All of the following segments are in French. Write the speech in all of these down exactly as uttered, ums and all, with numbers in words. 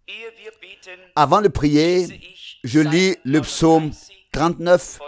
Avant de prier, je lis le psaume trente-neuf,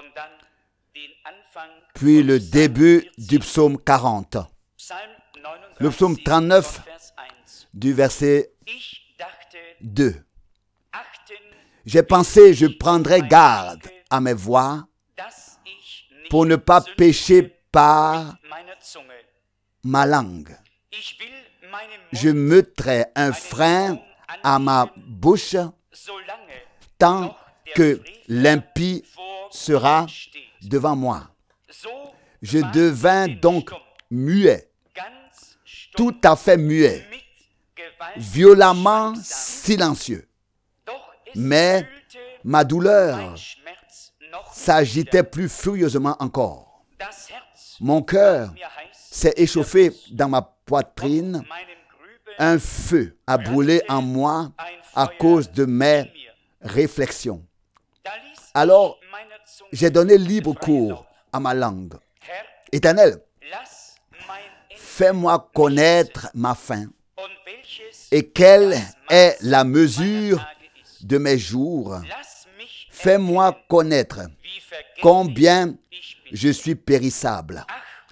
puis le début du psaume quarante. Le psaume trente-neuf, du verset deux. J'ai pensé, je prendrai garde à mes voies pour ne pas pécher par ma langue. Je mettrai un frein à ma bouche tant que l'impie sera devant moi. Je devins donc muet, tout à fait muet, violemment silencieux. Mais ma douleur s'agitait plus furieusement encore. Mon cœur s'est échauffé dans ma poitrine. Un feu a brûlé en moi à cause de mes réflexions. Alors, j'ai donné libre cours à ma langue. Éternel, fais-moi connaître ma faim et quelle est la mesure de mes jours. Fais-moi connaître combien je suis périssable.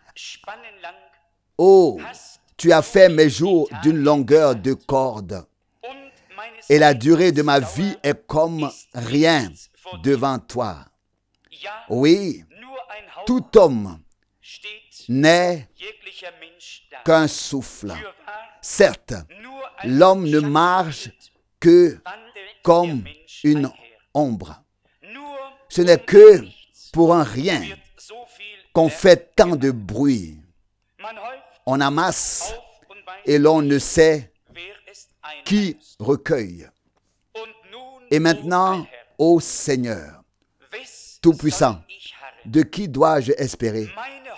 Oh, tu as fait mes jours d'une longueur de corde, et la durée de ma vie est comme rien devant toi. Oui, tout homme n'est qu'un souffle. Certes, l'homme ne marche que comme une ombre. Ce n'est que pour un rien qu'on fait tant de bruit. On amasse et l'on ne sait qui recueille. Et maintenant, ô Seigneur, Tout-Puissant, de qui dois-je espérer?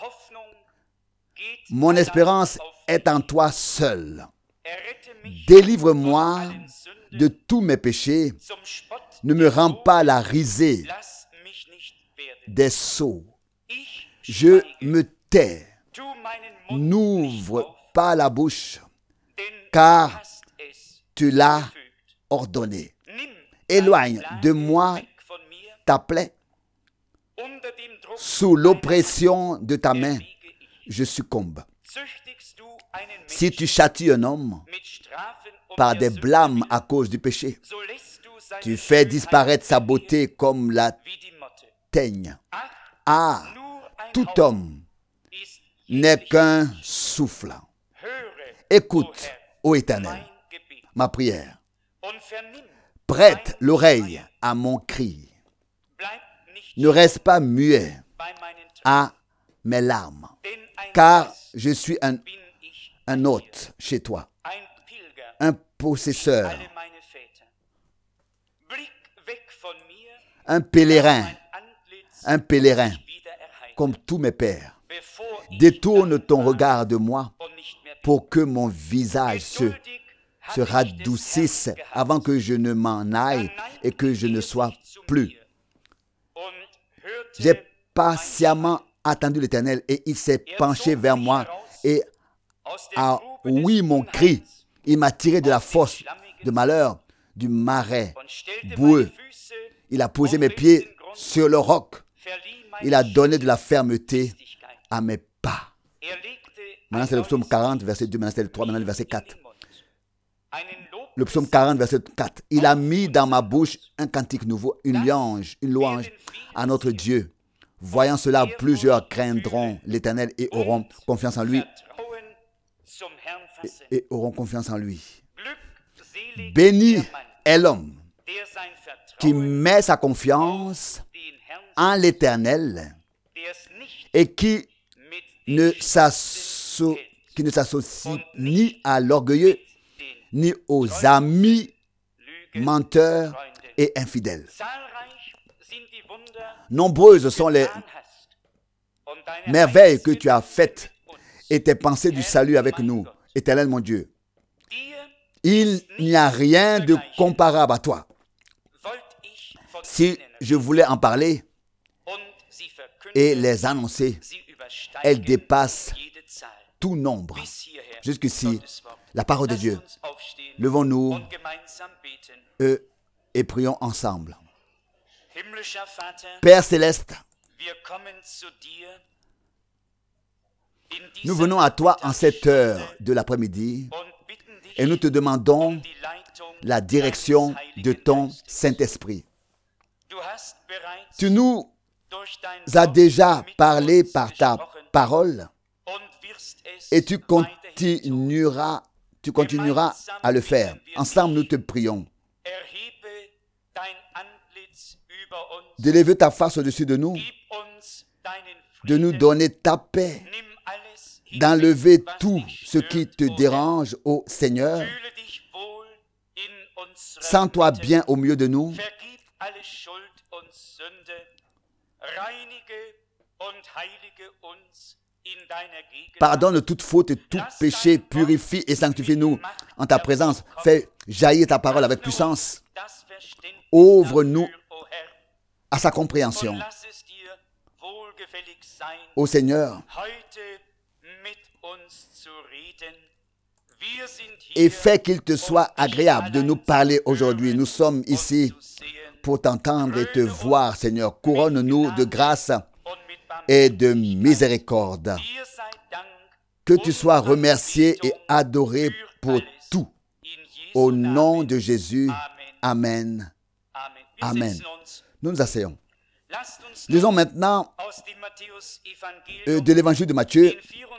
Mon espérance est en toi seul. Délivre-moi de tous mes péchés. Ne me rends pas la risée des sots. Je me tais. N'ouvre pas la bouche, car tu l'as ordonné. Éloigne de moi ta plaie. Sous l'oppression de ta main, je succombe. Si tu châties un homme par des blâmes à cause du péché, tu fais disparaître sa beauté comme la teigne. Ah, tout homme n'est qu'un souffle. Écoute, ô Éternel, ma prière. Prête l'oreille à mon cri. Ne reste pas muet à mes larmes, car je suis un, un hôte chez toi, un possesseur, un pèlerin, un pèlerin, comme tous mes pères. Détourne ton regard de moi pour que mon visage se, se radoucisse avant que je ne m'en aille et que je ne sois plus. J'ai patiemment attendu l'Éternel et il s'est penché vers moi et a ouï mon cri. Il m'a tiré de la fosse de malheur, du marais boueux. Il a posé mes pieds sur le roc. Il a donné de la fermeté à mes pas. Maintenant, c'est le psaume quarante, verset deux. Maintenant, c'est le trois. Maintenant, le verset quatre. Le psaume quarante, verset quatre. Il a mis dans ma bouche un cantique nouveau, une louange, une louange à notre Dieu. Voyant cela, plusieurs craindront l'Éternel et auront confiance en lui. Et, et auront confiance en lui. Béni est l'homme qui met sa confiance en l'Éternel et qui ne s'associe, qui ne s'associe ni à l'orgueilleux, ni aux amis menteurs et infidèles. Nombreuses sont les merveilles que tu as faites et tes pensées du salut avec nous, Éternel mon Dieu. Il n'y a rien de comparable à toi. Si je voulais en parler et les annoncer, elles dépassent tout nombre. Jusqu'ici, la parole de Dieu. Levons-nous euh, et prions ensemble. Père céleste, nous venons à toi en cette heure de l'après-midi et nous te demandons la direction de ton Saint-Esprit. Tu nous as déjà parlé par ta parole et tu continueras, tu continueras à le faire. Ensemble, nous te prions d'élever ta face au-dessus de nous, de nous donner ta paix, d'enlever tout ce qui te dérange, ô Seigneur. Sens-toi bien au milieu de nous. Pardonne toute faute et tout péché, purifie et sanctifie-nous en ta présence. Fais jaillir ta parole avec puissance. Ouvre-nous à sa compréhension. Ô Seigneur, et fais qu'il te soit agréable de nous parler aujourd'hui. Nous sommes ici pour t'entendre et te voir, Seigneur. Couronne-nous de grâce et de miséricorde. Que tu sois remercié et adoré pour tout. Au nom de Jésus, Amen. Amen. Nous nous asseyons. Lisons maintenant euh, de l'évangile de Matthieu,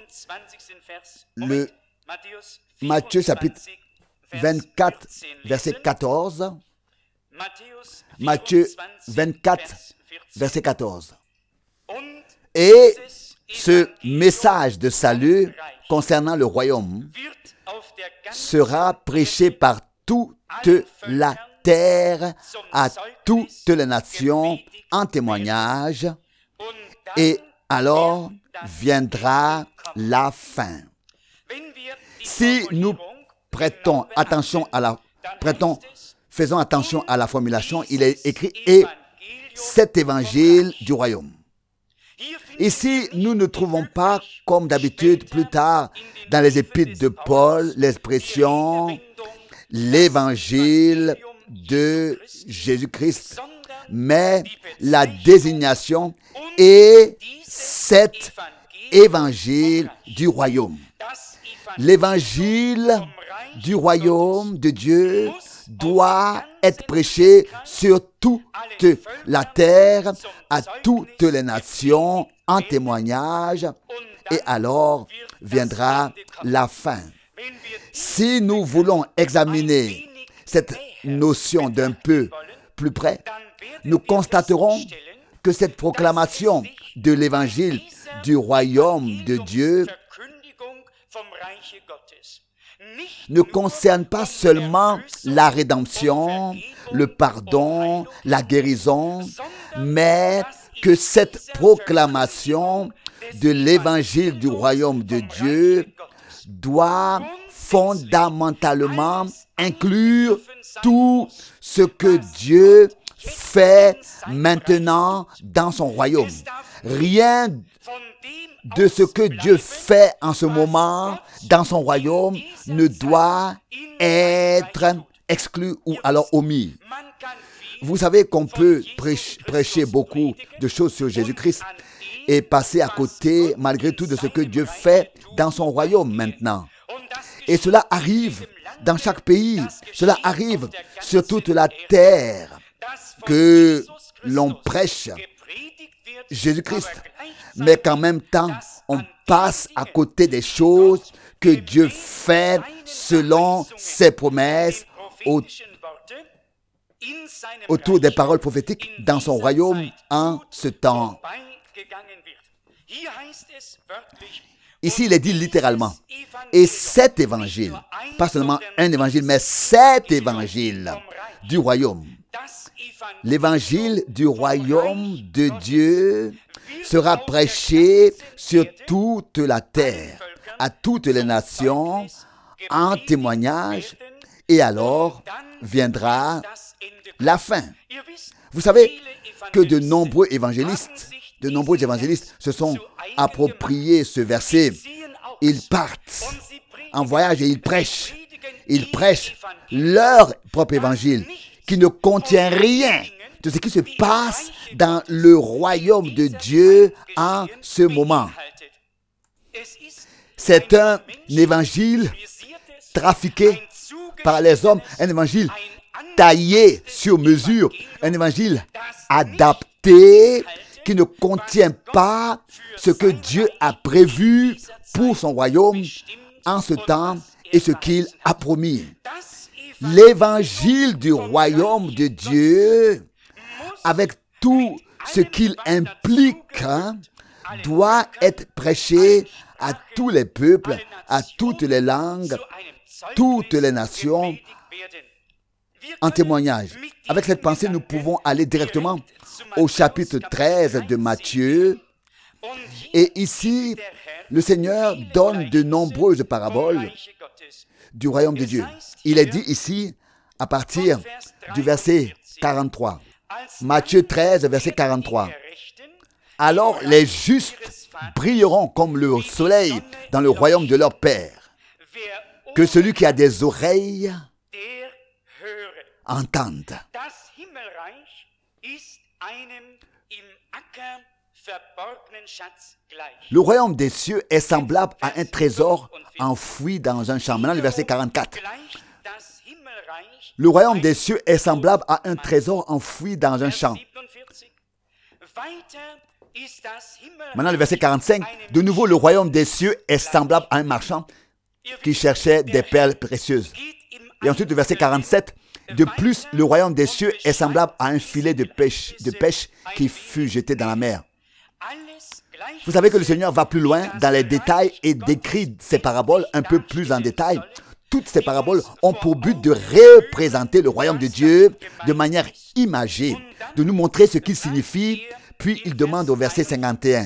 le Matthieu chapitre vingt-quatre, verset quatorze. Matthieu vingt-quatre, verset quatorze. Et ce message de salut concernant le royaume sera prêché par toute la terre à toutes les nations en témoignage, et alors viendra la fin. Si nous prêtons attention à la, prêtons, faisons attention à la formulation, il est écrit « et cet évangile du royaume ». Ici, nous ne trouvons pas, comme d'habitude, plus tard, dans les épîtres de Paul, l'expression « l'évangile de Jésus-Christ », mais la désignation est cet évangile du royaume. L'évangile du royaume de Dieu doit être prêché sur toute la terre, à toutes les nations, en témoignage, et alors viendra la fin. Si nous voulons examiner cette notion d'un peu plus près, nous constaterons que cette proclamation de l'évangile du royaume de Dieu ne concerne pas seulement la rédemption, le pardon, la guérison, mais que cette proclamation de l'évangile du royaume de Dieu doit fondamentalement inclure tout ce que Dieu fait maintenant dans son royaume. Rien de ce que Dieu fait en ce moment dans son royaume ne doit être exclu ou alors omis. Vous savez qu'on peut prêcher, prêcher beaucoup de choses sur Jésus-Christ et passer à côté malgré tout de ce que Dieu fait dans son royaume maintenant. Et cela arrive dans chaque pays, cela arrive sur toute la terre, que l'on prêche Jésus-Christ, mais qu'en même temps, on passe à côté des choses que Dieu fait selon ses promesses au, autour des paroles prophétiques dans son royaume en ce temps. Ici, il est dit littéralement. Et cet évangile, pas seulement un évangile, mais cet évangile du royaume, l'évangile du royaume de Dieu sera prêché sur toute la terre, à toutes les nations, en témoignage, et alors viendra la fin. Vous savez que de nombreux évangélistes, de nombreux évangélistes se sont appropriés ce verset ils partent en voyage et ils prêchent. Ils prêchent leur propre évangile qui ne contient rien de ce qui se passe dans le royaume de Dieu en ce moment. C'est un évangile trafiqué par les hommes, un évangile taillé sur mesure, un évangile adapté qui ne contient pas ce que Dieu a prévu pour son royaume en ce temps et ce qu'il a promis. L'évangile du royaume de Dieu, avec tout ce qu'il implique, hein, doit être prêché à tous les peuples, à toutes les langues, toutes les nations, en témoignage. Avec cette pensée, nous pouvons aller directement au chapitre treize de Matthieu. Et ici, le Seigneur donne de nombreuses paraboles du royaume de Dieu. Il est dit ici, à partir du verset quarante-trois. Matthieu treize, verset quarante-trois. Alors les justes brilleront comme le soleil dans le royaume de leur Père. Que celui qui a des oreilles entende. Le royaume des cieux est semblable à un trésor enfoui dans un champ. Maintenant, le verset quarante-quatre. Le royaume des cieux est semblable à un trésor enfoui dans un champ. Maintenant, le verset quarante-cinq. De nouveau, le royaume des cieux est semblable à un marchand qui cherchait des perles précieuses. Et ensuite, le verset quarante-sept. De plus, le royaume des cieux est semblable à un filet de pêche, de pêche qui fut jeté dans la mer. Vous savez que le Seigneur va plus loin dans les détails et décrit ces paraboles un peu plus en détail. Toutes ces paraboles ont pour but de représenter le royaume de Dieu de manière imagée, de nous montrer ce qu'il signifie. Puis il demande au verset cinquante et un.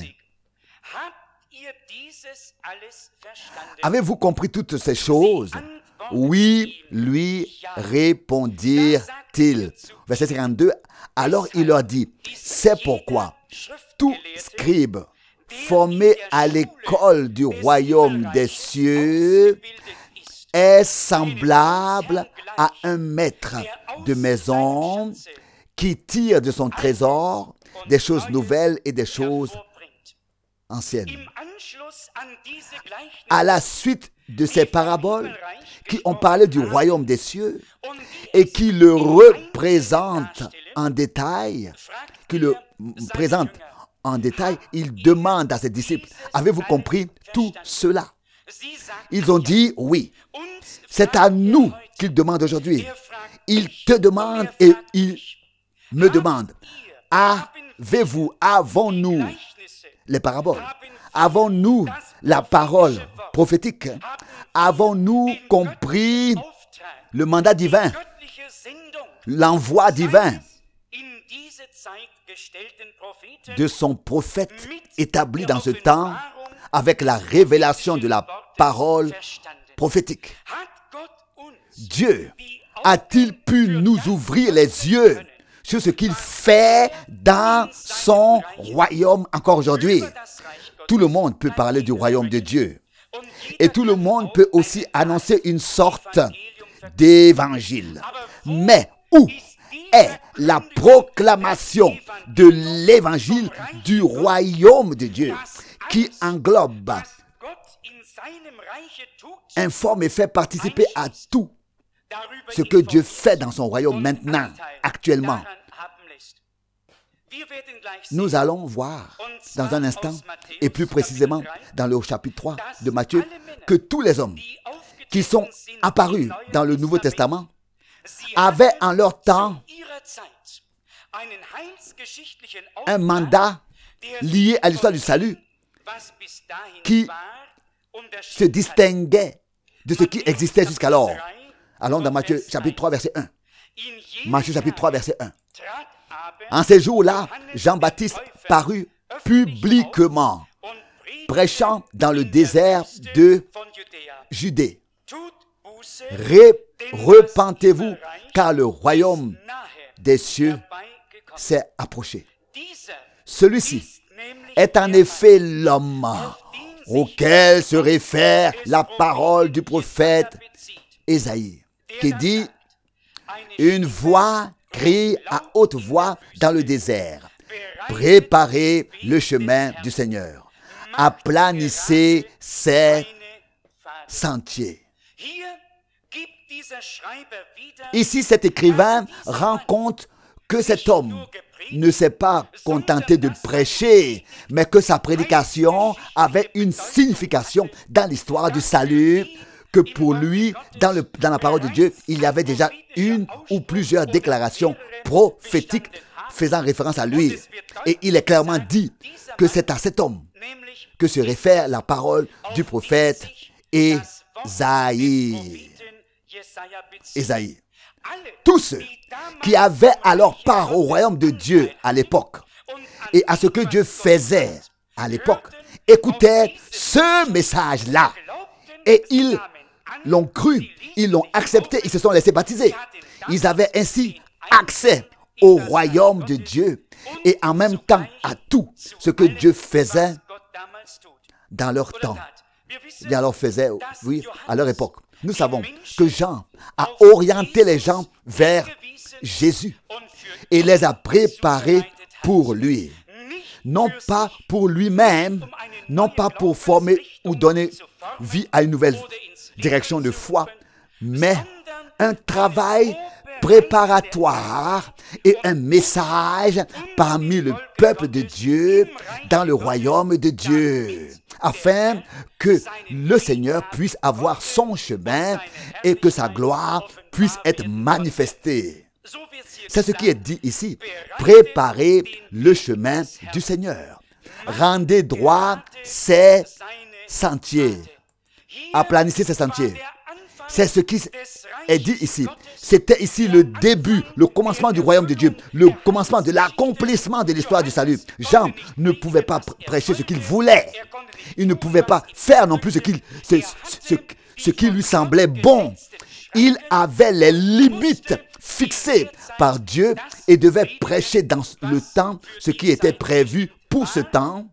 Avez-vous compris toutes ces choses? Oui, lui répondirent-ils. Verset cinquante-deux. Alors il leur dit, c'est pourquoi tout scribe formé à l'école du royaume des cieux est semblable à un maître de maison qui tire de son trésor des choses nouvelles et des choses anciennes. À la suite de ces paraboles qui ont parlé du royaume des cieux et qui le représentent en détail, qui le présentent en détail, il demande à ses disciples, avez-vous compris tout cela? Ils ont dit oui. C'est à nous qu'il demande aujourd'hui. Il te demande et il me demande, avez-vous, avons-nous les paraboles? Avons-nous la parole prophétique? Avons-nous compris le mandat divin, l'envoi divin de son prophète établi dans ce temps avec la révélation de la parole prophétique? Dieu a-t-il pu nous ouvrir les yeux sur ce qu'il fait dans son royaume encore aujourd'hui? Tout le monde peut parler du royaume de Dieu. Et tout le monde peut aussi annoncer une sorte d'évangile. Mais où est la proclamation de l'évangile du royaume de Dieu qui englobe, informe et fait participer à tout ce que Dieu fait dans son royaume maintenant, actuellement? Nous allons voir dans un instant, et plus précisément dans le chapitre trois de Matthieu, que tous les hommes qui sont apparus dans le Nouveau Testament avaient en leur temps un mandat lié à l'histoire du salut qui se distinguait de ce qui existait jusqu'alors. Allons dans Matthieu chapitre trois, verset un. Matthieu chapitre trois, verset un. En ces jours-là, Jean-Baptiste parut publiquement, prêchant dans le désert de Judée. Repentez-vous, car le royaume des cieux s'est approché. Celui-ci est en effet l'homme auquel se réfère la parole du prophète Ésaïe, qui dit, une voix crie à haute voix dans le désert, préparez le chemin du Seigneur, aplanissez ses sentiers. Ici, cet écrivain rend compte que cet homme ne s'est pas contenté de prêcher, mais que sa prédication avait une signification dans l'histoire du salut, que pour lui, dans, le, dans la parole de Dieu, il y avait déjà une ou plusieurs déclarations prophétiques faisant référence à lui. Et il est clairement dit que c'est à cet homme que se réfère la parole du prophète Ésaïe. Ésaïe. Tous ceux qui avaient alors part au royaume de Dieu à l'époque et à ce que Dieu faisait à l'époque, écoutaient ce message-là et ils l'ont cru, ils l'ont accepté, ils se sont laissés baptiser. Ils avaient ainsi accès au royaume de Dieu et en même temps à tout ce que Dieu faisait dans leur temps. Il leur faisait, oui, à leur époque. Nous savons que Jean a orienté les gens vers Jésus et les a préparés pour lui. Non pas pour lui-même, non pas pour former ou donner vie à une nouvelle direction de foi, mais un travail préparatoire et un message parmi le peuple de Dieu dans le royaume de Dieu, afin que le Seigneur puisse avoir son chemin et que sa gloire puisse être manifestée. C'est ce qui est dit ici. Préparez le chemin du Seigneur. Rendez droit ses sentiers. Aplanissez ses sentiers. C'est ce qui est dit ici. C'était ici le début, le commencement du royaume de Dieu, le commencement de l'accomplissement de l'histoire du salut. Jean ne pouvait pas prêcher ce qu'il voulait. Il ne pouvait pas faire non plus ce, qu'il, ce, ce, ce qui lui semblait bon. Il avait les limites fixées par Dieu et devait prêcher dans le temps ce qui était prévu pour ce temps,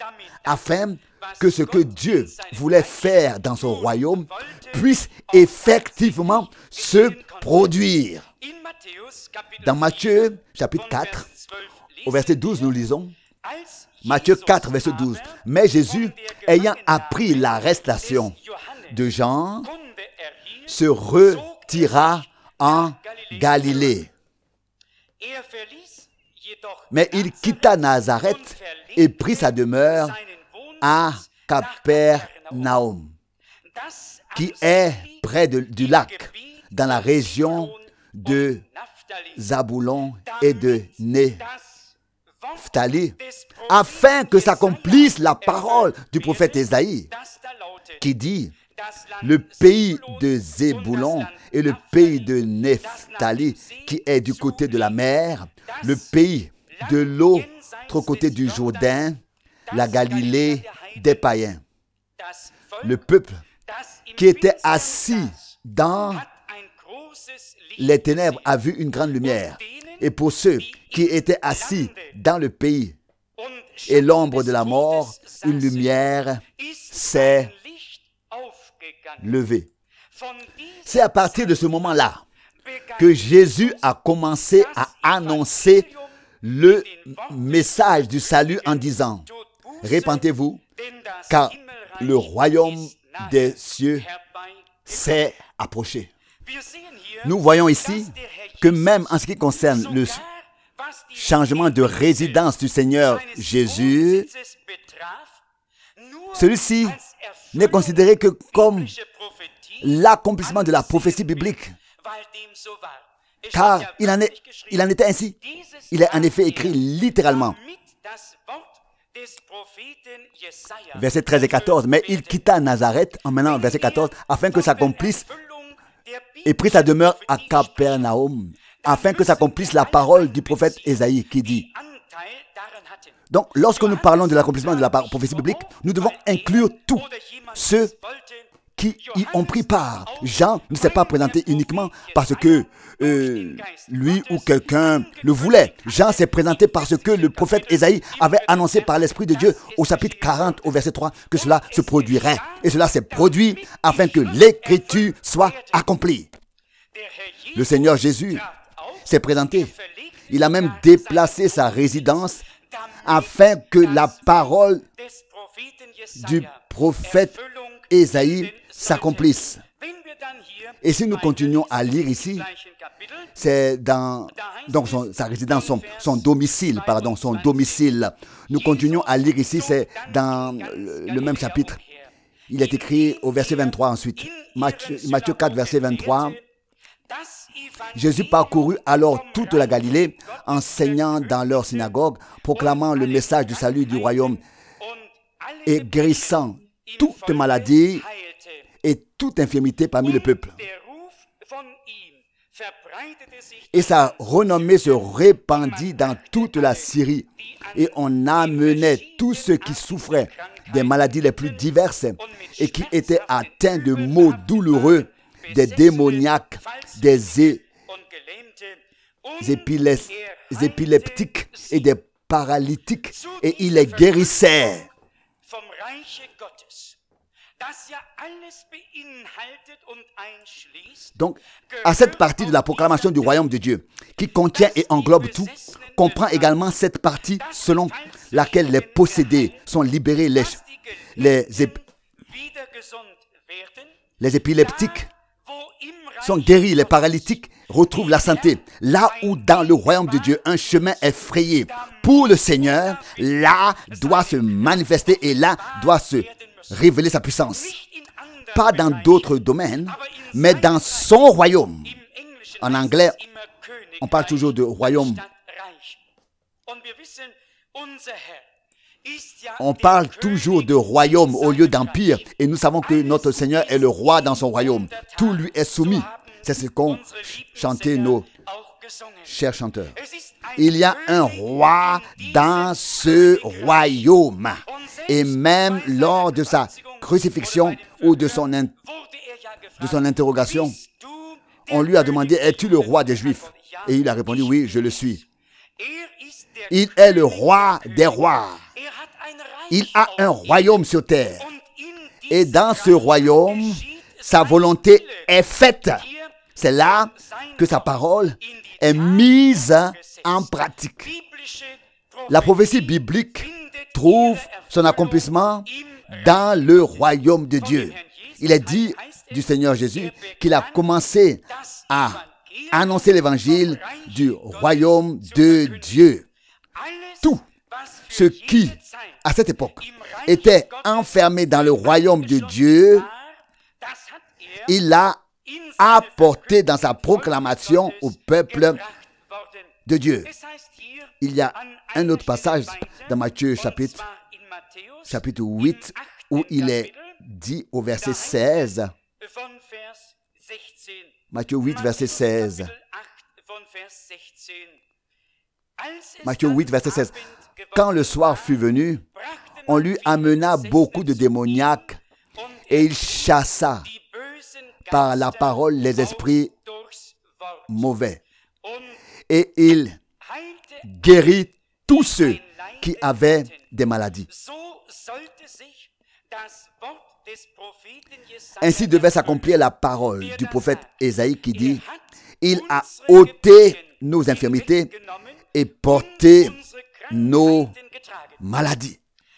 afin que ce que Dieu voulait faire dans son royaume puisse effectivement se produire. Dans Matthieu chapitre quatre, au verset douze, nous lisons, Matthieu quatre, verset douze, « Mais Jésus, ayant appris l'arrestation de Jean, se retira en Galilée. Mais il quitta Nazareth et prit sa demeure à Capernaum, qui est près de, du lac, dans la région de Zaboulon et de Nephtali, afin que s'accomplisse la parole du prophète Ésaïe, qui dit, le pays de Zébulon et le pays de Nephtali, qui est du côté de la mer, le pays de l'autre côté du Jourdain, la Galilée des païens. Le peuple qui était assis dans les ténèbres a vu une grande lumière. Et pour ceux qui étaient assis dans le pays et l'ombre de la mort, une lumière s'est levée. C'est à partir de ce moment-là que Jésus a commencé à annoncer le message du salut en disant, « Répentez-vous, car le royaume des cieux s'est approché. » Nous voyons ici que même en ce qui concerne le changement de résidence du Seigneur Jésus, celui-ci n'est considéré que comme l'accomplissement de la prophétie biblique, car il en, est, il en était ainsi. Il est en effet écrit littéralement. Versets treize et quatorze. Mais il quitta Nazareth, en menant verset quatorze, afin que s'accomplisse, et prit sa demeure à Capernaum, afin que s'accomplisse la parole du prophète Ésaïe qui dit. Donc, lorsque nous parlons de l'accomplissement de la prophétie biblique, nous devons inclure tous ceux qui y ont pris part. Jean ne s'est pas présenté uniquement parce que euh, lui ou quelqu'un le voulait. Jean s'est présenté parce que le prophète Ésaïe avait annoncé par l'Esprit de Dieu au chapitre quarante, au verset trois, que cela se produirait. Et cela s'est produit afin que l'Écriture soit accomplie. Le Seigneur Jésus s'est présenté. Il a même déplacé sa résidence afin que la parole du prophète Ésaïe s'accomplisse. Et si nous continuons à lire ici, c'est dans donc son, sa résidence, son, son domicile, pardon, son domicile. Nous continuons à lire ici, c'est dans le, le même chapitre. Il est écrit au verset vingt-trois ensuite. Matthieu, Matthieu quatre, verset vingt-trois. Jésus parcourut alors toute la Galilée, enseignant dans leur synagogue, proclamant le message du salut du royaume et guérissant toute maladie et toute infirmité parmi le peuple. Et sa renommée se répandit dans toute la Syrie, et on amenait tous ceux qui souffraient des maladies les plus diverses et qui étaient atteints de maux douloureux, des démoniaques, des é- épilès- épileptiques et des paralytiques, et il les guérissait. Donc, à cette partie de la proclamation du royaume de Dieu, qui contient et englobe tout, comprend également cette partie selon laquelle les possédés sont libérés, les, les, ép- les épileptiques sont guéris, les paralytiques retrouvent la santé. Là où dans le royaume de Dieu, un chemin est frayé pour le Seigneur, là doit se manifester et là doit se révéler sa puissance. Pas dans d'autres domaines, mais dans son royaume. En anglais, on parle toujours de royaume. On parle toujours de royaume au lieu d'empire. Et nous savons que notre Seigneur est le roi dans son royaume. Tout lui est soumis. C'est ce qu'ont chanté nos chers chanteurs. Il y a un roi dans ce royaume. Et même lors de sa crucifixion ou de son, in- de son interrogation, on lui a demandé, es-tu le roi des Juifs? Et il a répondu, oui, je le suis. Il est le roi des rois. Il a un royaume sur terre. Et dans ce royaume, sa volonté est faite. C'est là que sa parole est mise en pratique. La prophétie biblique trouve son accomplissement dans le royaume de Dieu. Il est dit du Seigneur Jésus qu'il a commencé à annoncer l'évangile du royaume de Dieu. Tout ce qui, à cette époque, était enfermé dans le royaume de Dieu, il l'a apporté dans sa proclamation au peuple de Dieu. Il y a un autre passage dans Matthieu chapitre, chapitre huit où il est dit au verset seize. Matthieu huit, verset seize. Matthieu huit, verset seize. Quand le soir fut venu, on lui amena beaucoup de démoniaques et il chassa par la parole les esprits mauvais. Et il guérit tous ceux qui avaient des maladies. Ainsi devait s'accomplir la parole du prophète Ésaïe qui dit, « Il a ôté nos infirmités et porté nos maladies. »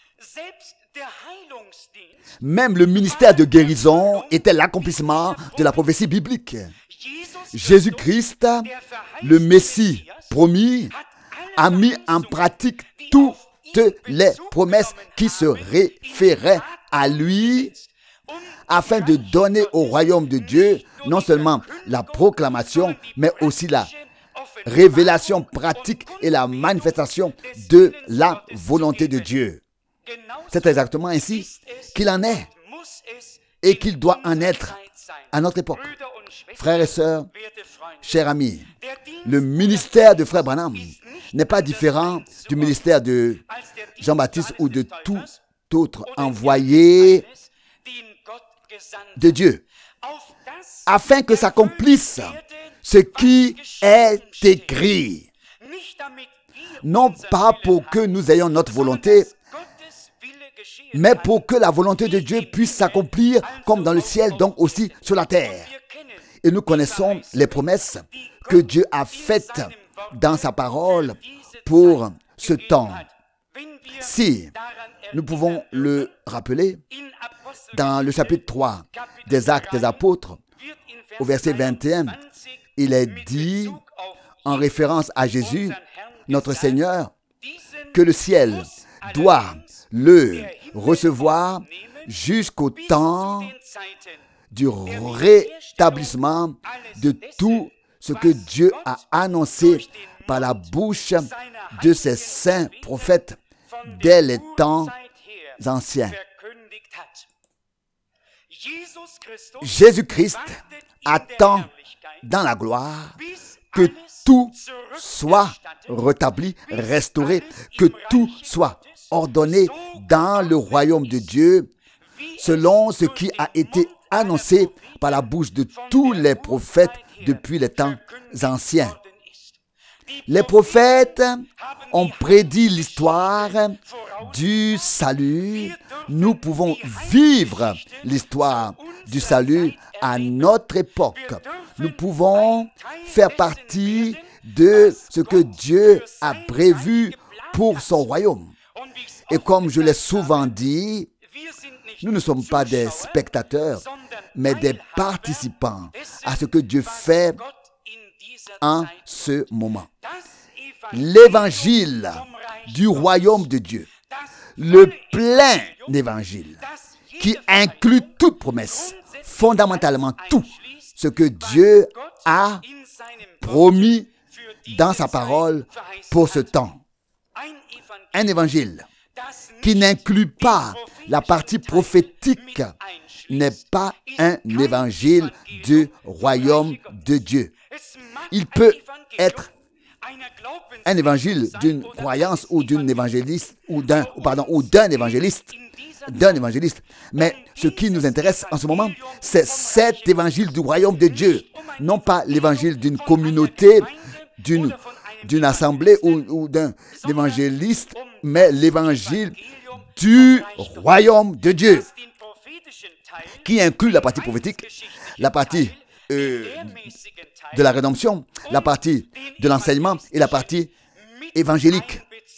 Même le ministère de guérison était l'accomplissement de la prophétie biblique. Jésus-Christ, le Messie promis, a mis en pratique toutes les promesses qui se référaient à lui afin de donner au royaume de Dieu non seulement la proclamation, mais aussi la révélation pratique et la manifestation de la volonté de Dieu. C'est exactement ainsi qu'il en est et qu'il doit en être à notre époque. Frères et sœurs, chers amis, le ministère de Frère Branham n'est pas différent du ministère de Jean-Baptiste ou de tout autre envoyé de Dieu, afin que s'accomplisse ce qui est écrit. Non pas pour que nous ayons notre volonté, mais pour que la volonté de Dieu puisse s'accomplir comme dans le ciel, donc aussi sur la terre. Et nous connaissons les promesses que Dieu a faites dans sa parole pour ce temps. Si nous pouvons le rappeler, dans le chapitre trois des Actes des Apôtres, au verset vingt et un, il est dit, en référence à Jésus, notre Seigneur, que le ciel doit le recevoir jusqu'au temps du rétablissement de tout ce que Dieu a annoncé par la bouche de ses saints prophètes dès les temps anciens. Jésus-Christ attend dans la gloire que tout soit rétabli, restauré, que tout soit ordonné dans le royaume de Dieu, selon ce qui a été annoncé par la bouche de tous les prophètes depuis les temps anciens. Les prophètes ont prédit l'histoire du salut. Nous pouvons vivre l'histoire du salut à notre époque. Nous pouvons faire partie de ce que Dieu a prévu pour son royaume. Et comme je l'ai souvent dit, nous ne sommes pas des spectateurs, mais des participants à ce que Dieu fait en ce moment. L'évangile du royaume de Dieu, le plein évangile qui inclut toute promesse, fondamentalement tout ce que Dieu a promis dans sa parole pour ce temps. Un évangile qui n'inclut pas la partie prophétique n'est pas un évangile du royaume de Dieu. Il peut être un évangile d'une croyance ou d'une évangéliste ou d'un pardon ou d'un évangéliste d'un évangéliste. Mais ce qui nous intéresse en ce moment, c'est cet évangile du royaume de Dieu, non pas l'évangile d'une communauté, d'une d'une assemblée ou, ou d'un évangéliste, mais l'évangile du royaume de Dieu, qui inclut la partie prophétique, la partie euh, de la rédemption, la partie de l'enseignement et la partie évangélique.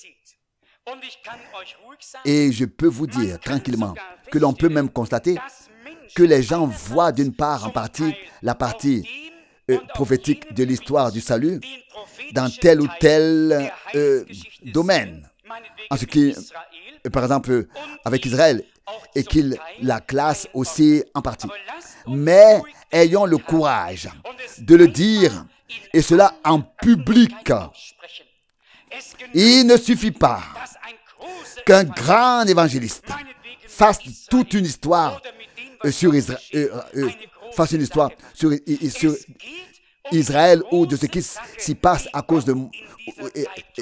Et je peux vous dire tranquillement que l'on peut même constater que les gens voient d'une part en partie la partie euh, prophétique de l'histoire du salut dans tel ou tel euh, domaine. En ce qui, euh, par exemple, euh, avec Israël, et qu'il la classe aussi en partie. Mais ayons le courage de le dire, et cela en public. Il ne suffit pas qu'un grand évangéliste fasse toute une histoire euh, sur Israël, euh, euh, fasse une histoire sur, euh, sur Israël ou de ce qui s'y passe à cause de euh, euh, euh,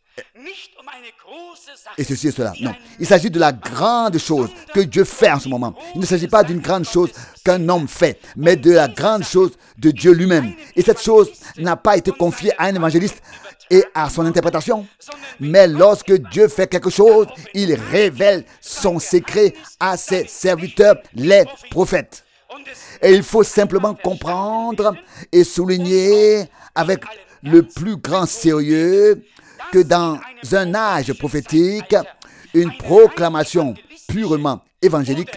et ceci et cela. Non, il s'agit de la grande chose que Dieu fait en ce moment. Il ne s'agit pas d'une grande chose qu'un homme fait, mais de la grande chose de Dieu lui-même. Et cette chose n'a pas été confiée à un évangéliste et à son interprétation, mais lorsque Dieu fait quelque chose, il révèle son secret à ses serviteurs, les prophètes. Et il faut simplement comprendre et souligner avec le plus grand sérieux que dans un âge prophétique, une proclamation purement évangélique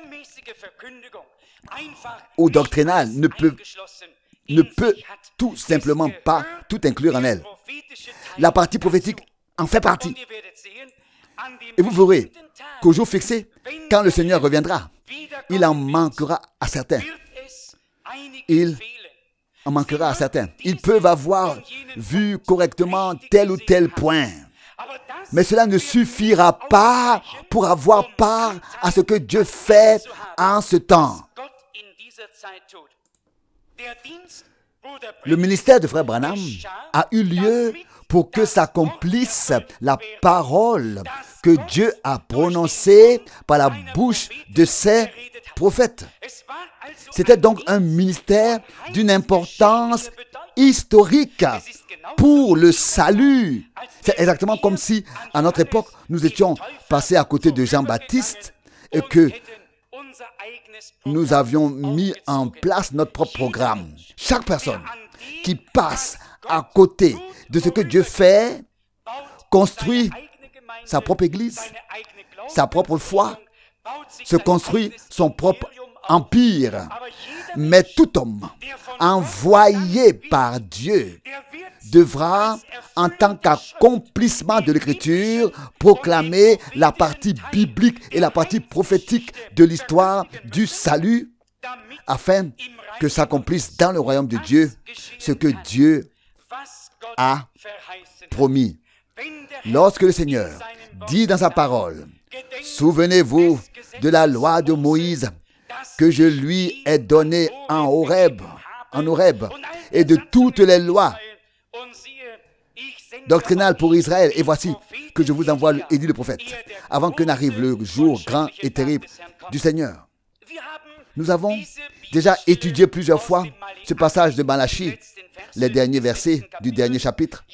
ou doctrinale ne peut, ne peut tout simplement pas tout inclure en elle. La partie prophétique en fait partie. Et vous verrez qu'au jour fixé, quand le Seigneur reviendra, il en manquera à certains. Il en manquera à certains. Ils peuvent avoir vu correctement tel ou tel point. Mais cela ne suffira pas pour avoir part à ce que Dieu fait en ce temps. Le ministère de Frère Branham a eu lieu pour que s'accomplisse la parole que Dieu a prononcée par la bouche de ses prophètes. C'était donc un ministère d'une importance historique pour le salut. C'est exactement comme si, à notre époque, nous étions passés à côté de Jean-Baptiste et que nous avions mis en place notre propre programme. Chaque personne qui passe à côté de ce que Dieu fait construit sa propre église, sa propre foi, se construit son propre empire. Mais tout homme envoyé par Dieu devra, en tant qu'accomplissement de l'Écriture, proclamer la partie biblique et la partie prophétique de l'histoire du salut, afin que s'accomplisse dans le royaume de Dieu ce que Dieu a promis. Lorsque le Seigneur dit dans sa parole, « Souvenez-vous de la loi de Moïse que je lui ai donnée en Horeb, en Horeb, et de toutes les lois doctrinales pour Israël. Et voici que je vous envoie, et dit le prophète, avant que n'arrive le jour grand et terrible du Seigneur. » Nous avons déjà étudié plusieurs fois ce passage de Malachie, les derniers versets du dernier chapitre.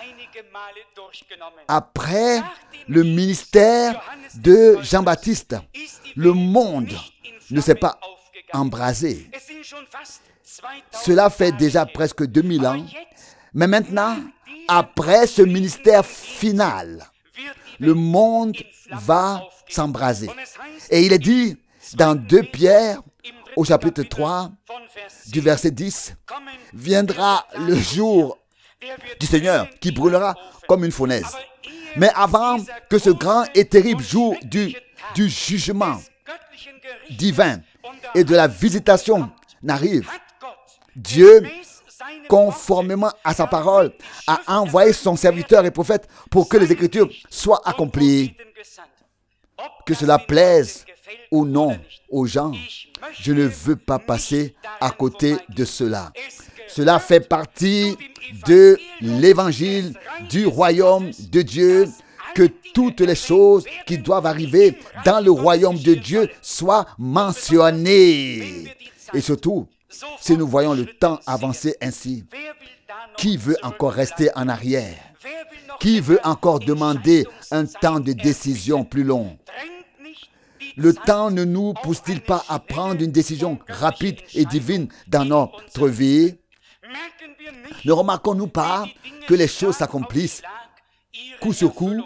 Après le ministère de Jean-Baptiste, le monde ne s'est pas embrasé. Cela fait déjà presque deux mille ans. Mais maintenant, après ce ministère final, le monde va s'embraser. Et il est dit dans deux Pierre, au chapitre trois, du verset dix, « Viendra le jour du Seigneur qui brûlera comme une fournaise. » Mais avant que ce grand et terrible jour du, du jugement divin et de la visitation n'arrive, Dieu, conformément à sa parole, a envoyé son serviteur et prophète pour que les Écritures soient accomplies. Que cela plaise ou non aux gens, je ne veux pas passer à côté de cela. Cela fait partie de l'évangile du royaume de Dieu, que toutes les choses qui doivent arriver dans le royaume de Dieu soient mentionnées. Et surtout, si nous voyons le temps avancer ainsi, qui veut encore rester en arrière? Qui veut encore demander un temps de décision plus long? Le temps ne nous pousse-t-il pas à prendre une décision rapide et divine dans notre vie? Ne remarquons-nous pas que les choses s'accomplissent coup sur coup,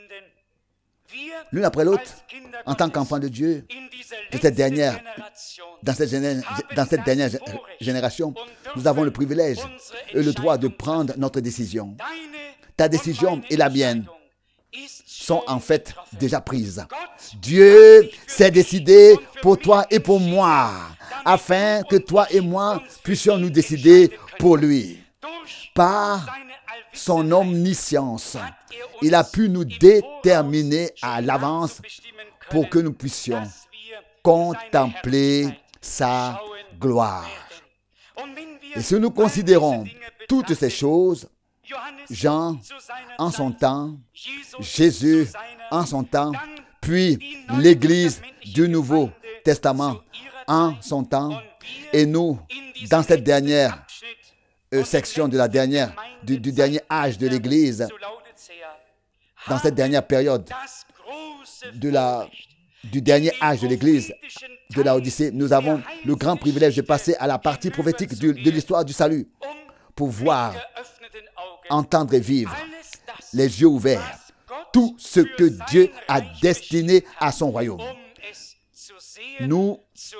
l'une après l'autre, en tant qu'enfants de Dieu, de cette dernière, dans, cette géné- dans cette dernière génération, nous avons le privilège et le droit de prendre notre décision. Ta décision et la mienne sont en fait déjà prises. Dieu s'est décidé pour toi et pour moi, afin que toi et moi puissions nous décider pour lui. Par son omniscience, il a pu nous déterminer à l'avance pour que nous puissions contempler sa gloire. Et si nous considérons toutes ces choses, Jean en son temps, Jésus en son temps, puis l'Église du Nouveau Testament en son temps, et nous, dans cette dernière euh, section de la dernière, du, du dernier âge de l'Église, dans cette dernière période de la, du dernier âge de l'Église, de la Odyssée, nous avons le grand privilège de passer à la partie prophétique du, de l'histoire du salut, pour voir, entendre et vivre, les yeux ouverts, tout ce que Dieu a destiné à son royaume. Nous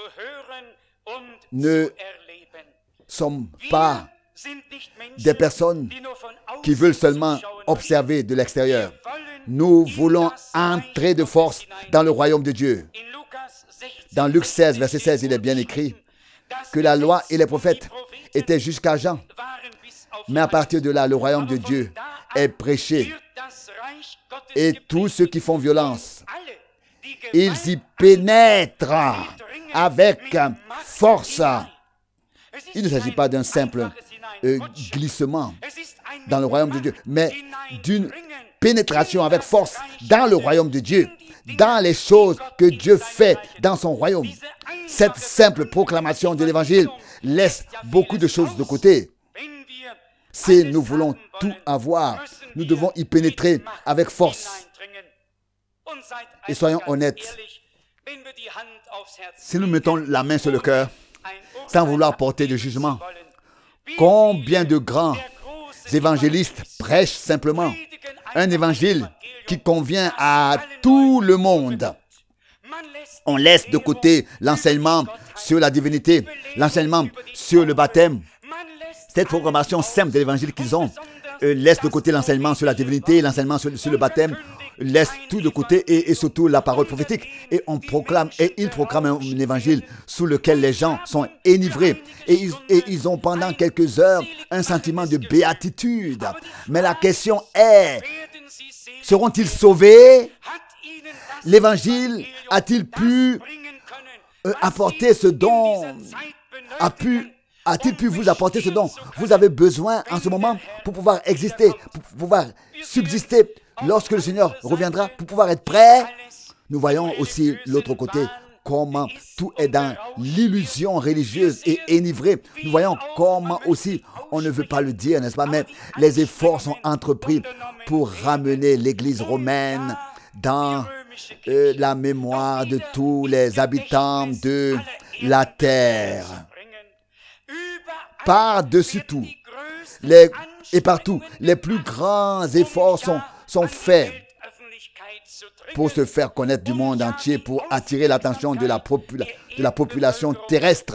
ne sommes pas des personnes qui veulent seulement observer de l'extérieur. Nous voulons entrer de force dans le royaume de Dieu. Dans Luc seize, verset seize, il est bien écrit que la loi et les prophètes étaient jusqu'à Jean. Mais à partir de là, le royaume de Dieu est prêché. Et tous ceux qui font violence, ils y pénètrent avec force. Il ne s'agit pas d'un simple euh, glissement dans le royaume de Dieu, mais d'une pénétration avec force dans le royaume de Dieu, dans les choses que Dieu fait dans son royaume. Cette simple proclamation de l'évangile laisse beaucoup de choses de côté. Si nous voulons tout avoir, nous devons y pénétrer avec force. Et soyons honnêtes, si nous mettons la main sur le cœur, sans vouloir porter de jugement, combien de grands évangélistes prêchent simplement un évangile qui convient à tout le monde. On laisse de côté l'enseignement sur la divinité, l'enseignement sur le baptême. Cette proclamation simple de l'évangile qu'ils ont euh, laisse de côté l'enseignement sur la divinité, l'enseignement sur, sur le baptême, laisse tout de côté et, et surtout la parole prophétique. Et on proclame, et ils proclament un, un évangile sous lequel les gens sont enivrés. Et ils, et ils ont pendant quelques heures un sentiment de béatitude. Mais la question est, seront-ils sauvés? L'évangile a-t-il pu euh, apporter ce don? A pu A-t-il pu vous apporter ce dont vous avez besoin en ce moment pour pouvoir exister, pour pouvoir subsister lorsque le Seigneur reviendra, pour pouvoir être prêt? Nous voyons aussi l'autre côté, comment tout est dans l'illusion religieuse et enivré. Nous voyons comment aussi, on ne veut pas le dire, n'est-ce pas, mais les efforts sont entrepris pour ramener l'Église romaine dans euh, la mémoire de tous les habitants de la terre. Par-dessus tout, les, et partout, les plus grands efforts sont, sont faits pour se faire connaître du monde entier, pour attirer l'attention de la, popula- de la population terrestre.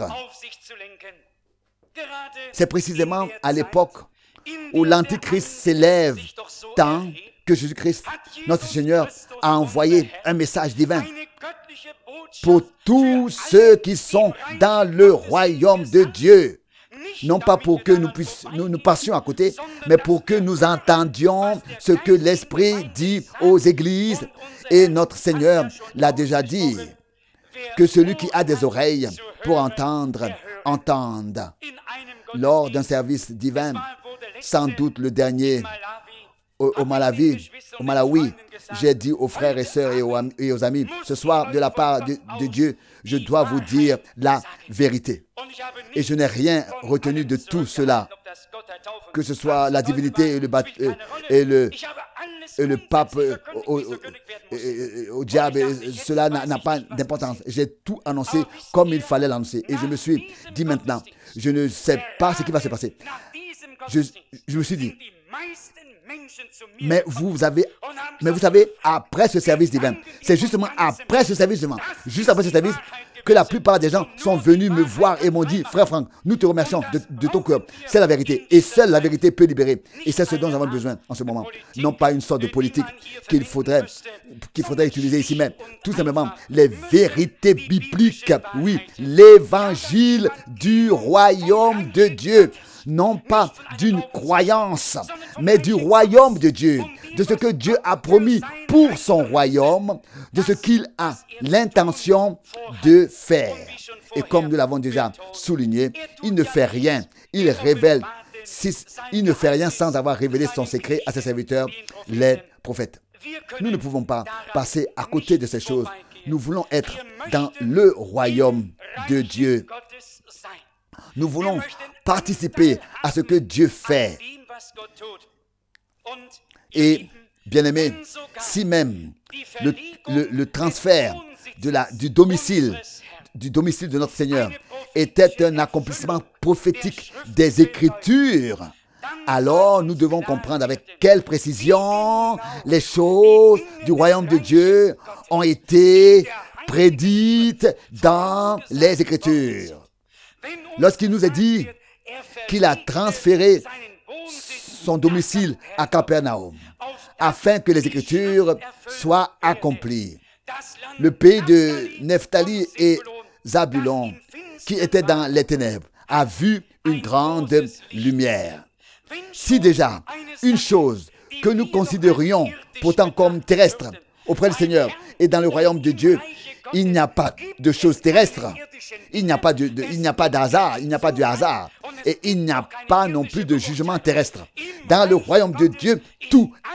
C'est précisément à l'époque où l'Antichrist s'élève tant que Jésus-Christ, notre Seigneur, a envoyé un message divin pour tous ceux qui sont dans le royaume de Dieu. Non pas pour que nous, puissions, nous, nous passions à côté, mais pour que nous entendions ce que l'Esprit dit aux églises. Et notre Seigneur l'a déjà dit, que celui qui a des oreilles pour entendre, entende. Lors d'un service divin, sans doute le dernier au, au Malawi, au Malawi, j'ai dit aux frères et sœurs et aux, et aux amis, ce soir, de la part de, de Dieu, je dois vous dire la vérité. Et je n'ai rien retenu de tout cela, que ce soit la divinité et le, bat, et le, et le pape au, au, au, au diable, cela n'a, n'a pas d'importance. J'ai tout annoncé comme il fallait l'annoncer. Et je me suis dit maintenant, je ne sais pas ce qui va se passer. Je, je me suis dit, mais vous avez, mais vous savez, après ce service divin, c'est justement après ce service divin, juste après ce service, que la plupart des gens sont venus me voir et m'ont dit, frère Franck, nous te remercions de, de ton cœur. C'est la vérité. Et seule la vérité peut libérer. Et c'est ce dont nous avons besoin en ce moment. Non pas une sorte de politique qu'il faudrait, qu'il faudrait utiliser ici, mais tout simplement les vérités bibliques. Oui, l'évangile du royaume de Dieu. Non pas d'une croyance, mais du royaume de Dieu, de ce que Dieu a promis pour son royaume, de ce qu'il a l'intention de faire. Et comme nous l'avons déjà souligné, il ne fait rien, il révèle, il ne fait rien sans avoir révélé son secret à ses serviteurs, les prophètes. Nous ne pouvons pas passer à côté de ces choses. Nous voulons être dans le royaume de Dieu. Nous voulons participer à ce que Dieu fait. Et, bien-aimés, si même le, le, le transfert de la, du, domicile, du domicile de notre Seigneur était un accomplissement prophétique des Écritures, alors nous devons comprendre avec quelle précision les choses du royaume de Dieu ont été prédites dans les Écritures. Lorsqu'il nous est dit qu'il a transféré son domicile à Capernaum, afin que les Écritures soient accomplies. Le pays de Nephtali et Zabulon, qui étaient dans les ténèbres, a vu une grande lumière. Si déjà, une chose que nous considérions pourtant comme terrestre auprès du Seigneur et dans le royaume de Dieu, il n'y a pas de choses terrestres. Il n'y a pas de, de, il n'y a pas d'hasard, il n'y a pas de hasard. Et il n'y a pas non plus de jugement terrestre. Dans le royaume de Dieu, tout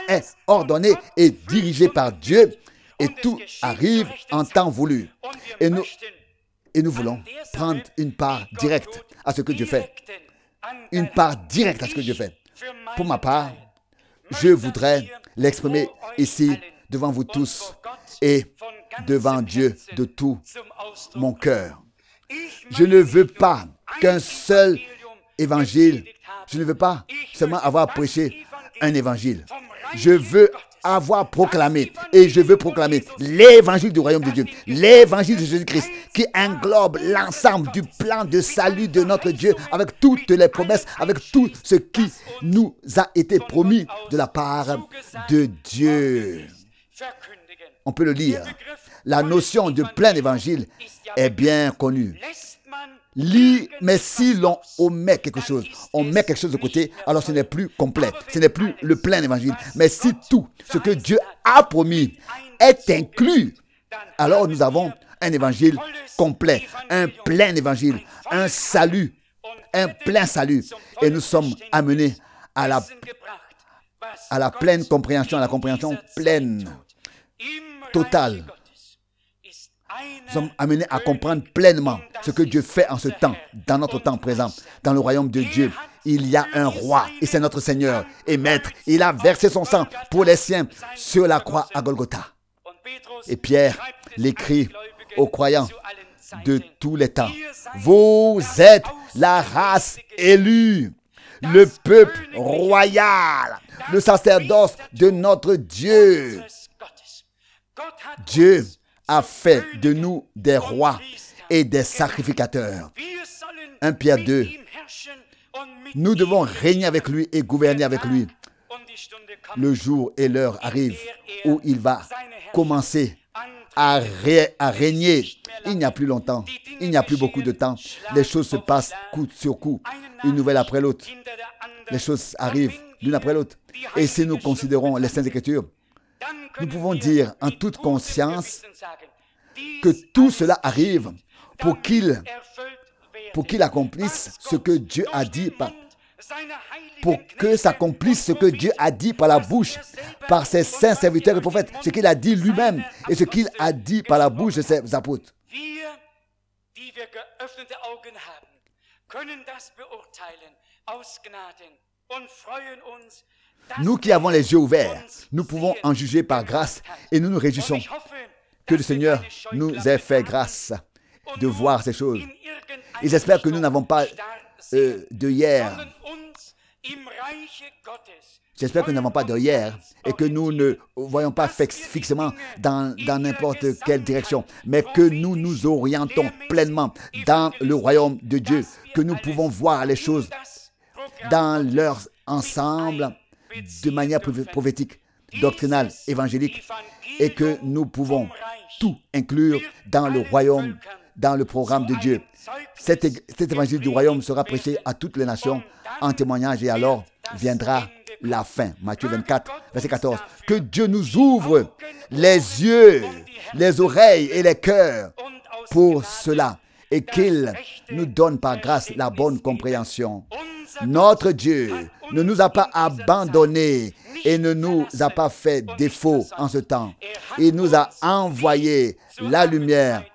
est ordonné et dirigé par Dieu et tout arrive en temps voulu. Et nous, et nous voulons prendre une part directe à ce que Dieu fait. Une part directe à ce que Dieu fait. Pour ma part, je voudrais l'exprimer ici devant vous tous et devant Dieu de tout mon cœur. Je ne veux pas qu'un seul évangile, je ne veux pas seulement avoir prêché un évangile. Je veux avoir proclamé et je veux proclamer l'évangile du royaume de Dieu, l'évangile de Jésus-Christ qui englobe l'ensemble du plan de salut de notre Dieu avec toutes les promesses, avec tout ce qui nous a été promis de la part de Dieu. On peut le lire. La notion de plein évangile est bien connue. Lis, mais si l'on omet quelque chose, on met quelque chose de côté, alors ce n'est plus complet, ce n'est plus le plein évangile. Mais si tout ce que Dieu a promis est inclus, alors nous avons un évangile complet, un plein évangile, un salut, un plein salut. Et nous sommes amenés à la, à la pleine compréhension, à la compréhension pleine, totale. Nous sommes amenés à comprendre pleinement ce que Dieu fait en ce temps, dans notre temps présent, dans le royaume de Dieu. Il y a un roi et c'est notre Seigneur et Maître. Il a versé son sang pour les siens sur la croix à Golgotha. Et Pierre l'écrit aux croyants de tous les temps. Vous êtes la race élue, le peuple royal, le sacerdoce de notre Dieu. Dieu a fait de nous des rois et des sacrificateurs. un Pierre deux. Nous devons régner avec lui et gouverner avec lui. Le jour et l'heure arrivent où il va commencer à, ré- à régner. Il n'y a plus longtemps, il n'y a plus beaucoup de temps. Les choses se passent coup sur coup, une nouvelle après l'autre. Les choses arrivent l'une après l'autre. Et si nous considérons les Saintes Écritures, nous pouvons dire en toute conscience que tout cela arrive pour qu'il, pour qu'il accomplisse ce que Dieu a dit, par, pour que s'accomplisse ce que Dieu a dit par la bouche, par ses saints serviteurs et prophètes, ce qu'il a dit lui-même et ce qu'il a dit par la bouche de ses apôtres. Nous qui avons les yeux ouverts, nous pouvons en juger par grâce et nous nous réjouissons que le Seigneur nous ait fait grâce de voir ces choses. Et j'espère que nous n'avons pas euh, de hier. J'espère que nous n'avons pas de hier et que nous ne voyons pas fixement dans, dans n'importe quelle direction, mais que nous nous orientons pleinement dans le royaume de Dieu, que nous pouvons voir les choses dans leur ensemble de manière prophétique, doctrinale, évangélique, et que nous pouvons tout inclure dans le royaume, dans le programme de Dieu. Cet, cet évangile du royaume sera prêché à toutes les nations en témoignage et alors viendra la fin. Matthieu vingt-quatre, verset quatorze. Que Dieu nous ouvre les yeux, les oreilles et les cœurs pour cela et qu'il nous donne par grâce la bonne compréhension. Notre Dieu ne nous a pas abandonnés et ne nous a pas fait défaut en ce temps. Il nous a envoyé la lumière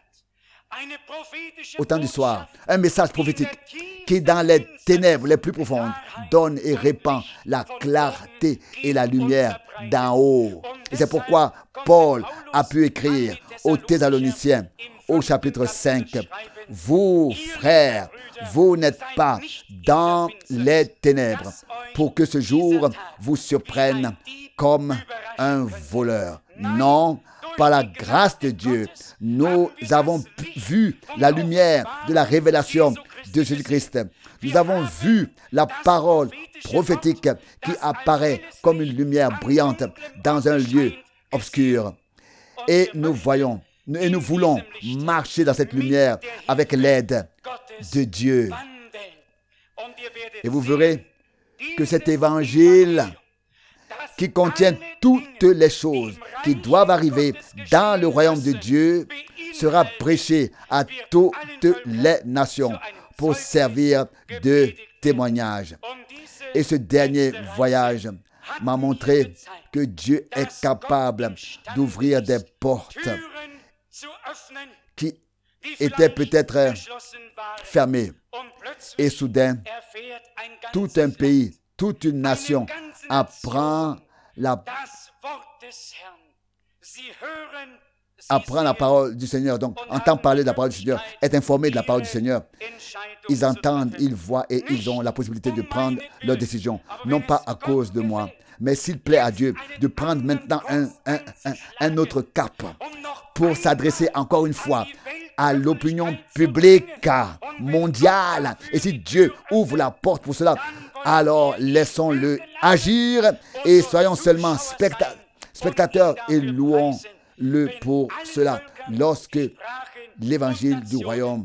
au temps du soir, un message prophétique qui dans les ténèbres les plus profondes donne et répand la clarté et la lumière d'en haut. Et c'est pourquoi Paul a pu écrire aux Thessaloniciens au chapitre cinq, vous frères, vous n'êtes pas dans les ténèbres pour que ce jour vous surprenne comme un voleur. Non, par la grâce de Dieu, nous avons vu la lumière de la révélation de Jésus-Christ. Nous avons vu la parole prophétique qui apparaît comme une lumière brillante dans un lieu obscur. Et nous voyons, et nous voulons marcher dans cette lumière avec l'aide de Dieu. Et vous verrez que cet évangile qui contient toutes les choses qui doivent arriver dans le royaume de Dieu sera prêché à toutes les nations pour servir de témoignage. Et ce dernier voyage m'a montré que Dieu est capable d'ouvrir des portes qui étaient peut-être fermées. Et soudain, tout un pays, toute une nation apprend la, apprend la parole du Seigneur. Donc, entend parler de la parole du Seigneur, est informé de la parole du Seigneur. Ils entendent, ils voient et ils ont la possibilité de prendre leurs décisions. Non pas à cause de moi, mais s'il plaît à Dieu de prendre maintenant un, un, un, un autre cap pour s'adresser encore une fois à l'opinion publique mondiale. Et si Dieu ouvre la porte pour cela, alors laissons-le agir et soyons seulement specta- spectateurs et louons-le pour cela. Lorsque l'évangile du royaume,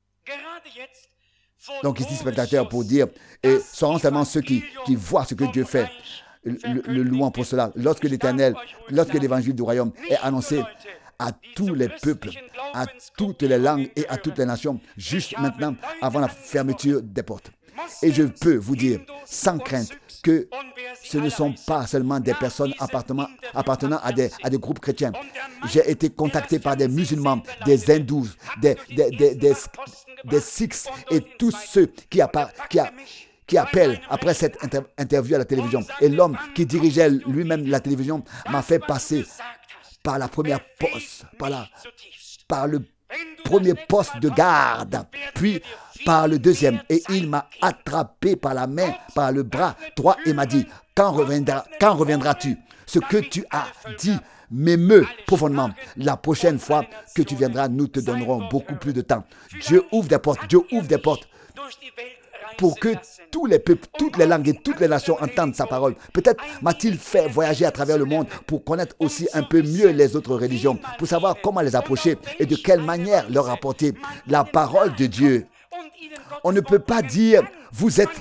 donc ici spectateurs pour dire, et seront seulement ceux qui, qui voient ce que Dieu fait, le, le louant pour cela. Lorsque l'Éternel, lorsque l'évangile du royaume est annoncé à tous les peuples, à toutes les langues et à toutes les nations, juste maintenant, avant la fermeture des portes. Et je peux vous dire, sans crainte, que ce ne sont pas seulement des personnes appartenant, appartenant à, des, à des groupes chrétiens. J'ai été contacté par des musulmans, des hindous, des, des, des, des, des sikhs et tous ceux qui, appa, qui, a, qui appellent après cette inter, interview à la télévision. Et l'homme qui dirigeait lui-même la télévision m'a fait passer par la première poste, par, la, par le premier poste de garde, puis par le deuxième. Et il m'a attrapé par la main, par le bras droit et m'a dit, quand, reviendra, quand reviendras-tu? Ce que tu as dit m'émeut profondément. La prochaine fois que tu viendras, nous te donnerons beaucoup plus de temps. Dieu ouvre des portes, Dieu ouvre des portes pour que tous les peuples, toutes les langues et toutes les nations entendent sa parole. Peut-être m'a-t-il fait voyager à travers le monde pour connaître aussi un peu mieux les autres religions, pour savoir comment les approcher et de quelle manière leur apporter la parole de Dieu. On ne peut pas dire, vous êtes,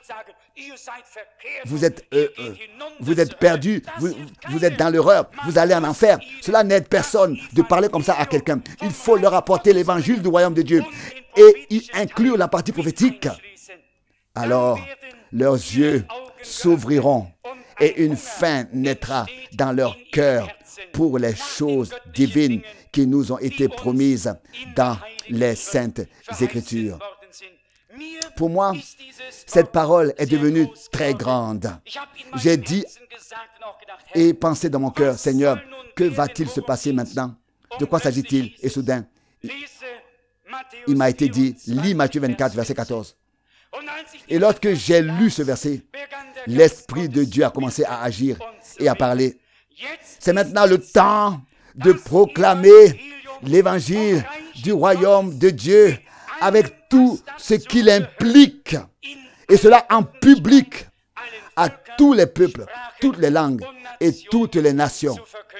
vous êtes, euh, euh, vous êtes perdu, vous, vous êtes dans l'erreur, vous allez en enfer. Cela n'aide personne de parler comme ça à quelqu'un. Il faut leur apporter l'évangile du royaume de Dieu et y inclure la partie prophétique. Alors, leurs yeux s'ouvriront et une faim naîtra dans leur cœur pour les choses divines qui nous ont été promises dans les Saintes Écritures. Pour moi, cette parole est devenue très grande. J'ai dit et pensé dans mon cœur, Seigneur, que va-t-il se passer maintenant? De quoi s'agit-il? Et soudain, il m'a été dit, lis Matthieu vingt-quatre, verset quatorze. Et lorsque j'ai lu ce verset, l'Esprit de Dieu a commencé à agir et à parler. C'est maintenant le temps de proclamer l'évangile du royaume de Dieu avec tout ce qu'il implique. Et cela en public à tous les peuples, toutes les langues et toutes les nations.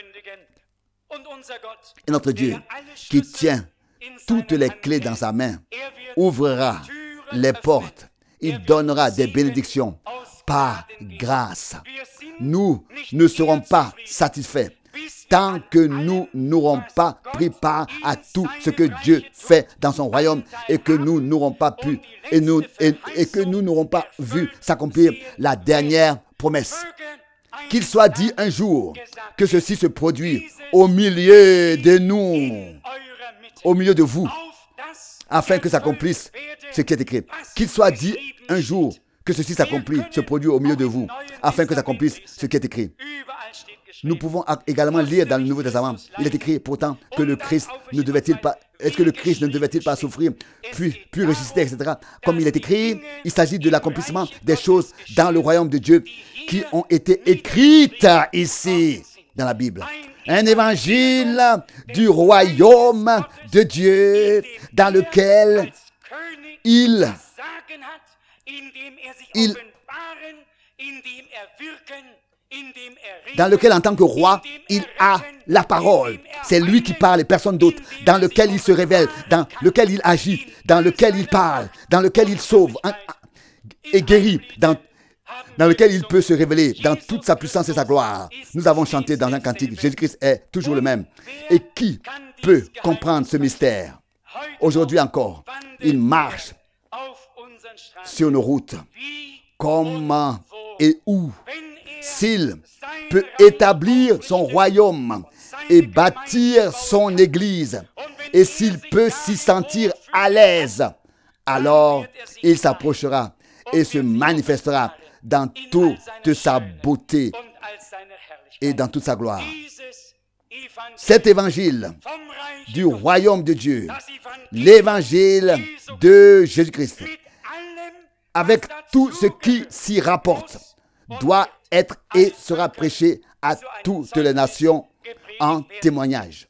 Et notre Dieu, qui tient toutes les clés dans sa main, ouvrira les portes. Il donnera des bénédictions par grâce. Nous ne serons pas satisfaits tant que nous n'aurons pas pris part à tout ce que Dieu fait dans son royaume et que nous n'aurons pas pu et, nous, et, et que nous n'aurons pas vu s'accomplir la dernière promesse. Qu'il soit dit un jour que ceci se produit au milieu de nous, au milieu de vous, afin que s'accomplisse ce qui est écrit. Qu'il soit dit un jour que ceci s'accomplit, se produit au milieu de vous, afin que s'accomplisse ce qui est écrit. Nous pouvons également lire dans le Nouveau Testament. Il est écrit pourtant que le Christ ne devait-il pas, est-ce que le Christ ne devait-il pas souffrir, puis, puis ressusciter, et cetera. Comme il est écrit, il s'agit de l'accomplissement des choses dans le royaume de Dieu qui ont été écrites ici dans la Bible. Un évangile du royaume de Dieu dans lequel il, il dans lequel en tant que roi, il a la parole. C'est lui qui parle et personne d'autre. Dans lequel il se révèle, dans lequel il agit, dans lequel il parle, dans lequel il sauve et guérit, dans, dans lequel il peut se révéler dans toute sa puissance et sa gloire. Nous avons chanté dans un cantique, Jésus-Christ est toujours le même. Et qui peut comprendre ce mystère? Aujourd'hui encore, il marche sur nos routes. Comment et où? s'il peut établir son royaume et bâtir son église, et s'il peut s'y sentir à l'aise, alors il s'approchera et se manifestera dans toute sa beauté et dans toute sa gloire. Cet évangile du royaume de Dieu, l'évangile de Jésus-Christ, avec tout ce qui s'y rapporte, doit être et sera prêché à toutes les nations en témoignage.